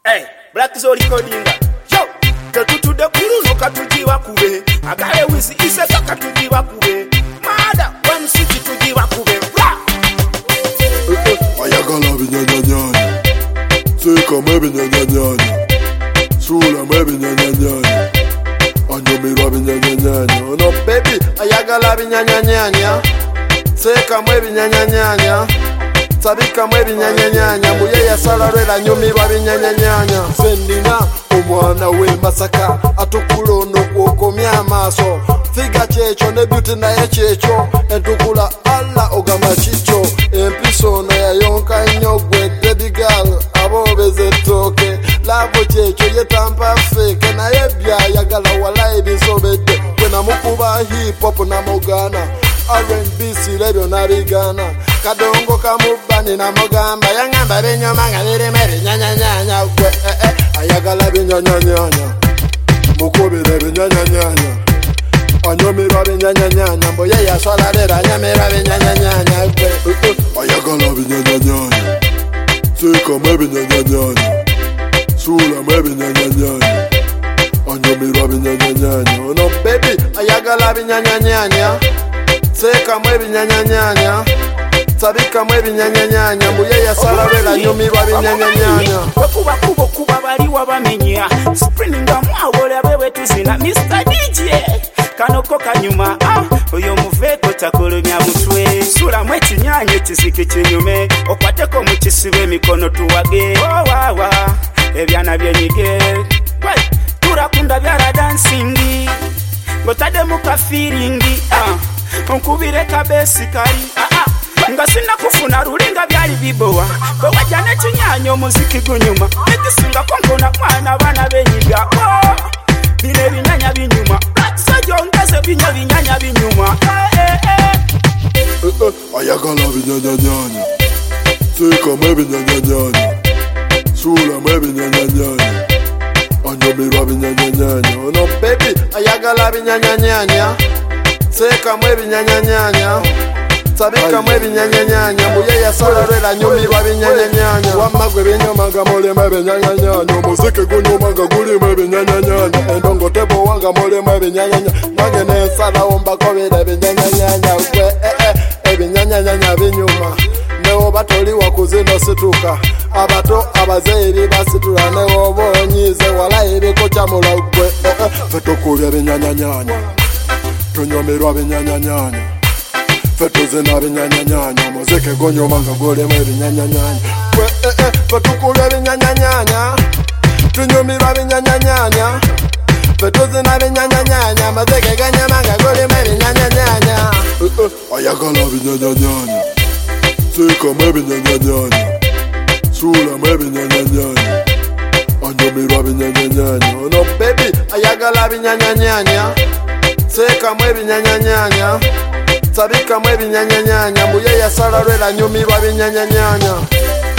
Hey, Black Zone recording. Yo, ketutude kuruno katujiwa kube. Agale wizi iseka katujiwa kube. Mada, one city tujiwa kube. Ayagala binyanyanyanya. Seka mebi nyanyanyanya. Sula mebi nyanyanyanya. Anyomirwa binyanyanyanya. No baby, ayagala binyanyanyanya. Seka mebi nyanyanyanya. Sabika mwe binyanyanyanya Mbuye ya salarela nyumirwa binyanyanyanya Sendina omwana we Masaka Atukulo nokuokomya amaso Figa checho ne beauty na ye checho Entukula alla ogama chicho Empiso na ya yonka nyogwe Baby girl abobeze toke Lavo checho yetampa fake Na yebya yagala walai bisobede Kwena mukuba hip hop na mogana R&B silebyo na bigana Kadongo kamubani na mogamba Yangamba binyoma nga birime binyanyanyanya Gwe ayagala binyanyanyanya Mukubire binyanyanyanya Anyomirwa binyanyanyanya Mboye yasolarira anyomirwa binyanyanyanya Gwe ayagala binyanyanyanya Seka mwe binyanyanyanya Sula mwe binyanyanyanya Anyomirwa binyanyanyanya No baby ayagala binyanyanyanya Seka mwe binyanyanyanya Sabika mwe binyanyanyanya Mbuye ya salarela nyumirwa binyanyanyanya Wakuba kubo kuba baliwa bamenya Springa mwawole abewe tuzina Mr. DJ Kanoko kanyuma Oyo muveko takolomya mutwe Sula mwe chinyanye chisiki chinyume Okwateko mchisibe mikono tuwage Wawa Ebyana byenyige Turakunda byara dansingi Ngotade muka feelingi Onkubire kabesi kari Nga sina kufuna rulinga byali bibowa Bwajane chinyanyo muziki gunyuma Nikisinga konkona mwana bana benyiga Bine binyanya binyuma Sajongeze binyanya binyuma Ayagala binyanyanyanya Seka mwe binyanyanyanya Sula mwe binyanyanyanya Anyomirwa binyanyanyanya No baby ayagala binyanyanyanya Seka mwe binyanyanyanya Sabika mwe binyanyanyanya Mbuye ya salarela nyumirwa binyanyanyanya Wamagwe binyomanga mulema binyanyanyanya Muziki gunyumanga gulima binyanyanyanya Endongo tebo wanga mulema binyanyanyanya Nange nensala ombako bile binyanyanyanya Binyanyanyanya binyuma Newo batoliwa kuzino situka Abato abazeiri basitula Newo bonyize wala ibiko chamula gwe Fetukulya binyanyanyanya Tunyomirwa binyanyanyanya Fetuzina binyanyanyanya Muziki gunyumanga gulima binyanyanyanya Fetukulya binyanyanyanya Tunyomirwa binyanyanyanya Fetuzina binyanyanyanya Muziki gunyumanga gulima binyanyanyanya Ayagala binyanyanyanya Seka mwe binyanyanyanya Sula mwe binyanyanyanya Anyomirwa binyanyanyanya No baby ayagala binyanyanyanya Seka mwe binyanyanyanya Sabika mwe binyanyanyanya Mbuye ya salarela nyumirwa binyanyanyanya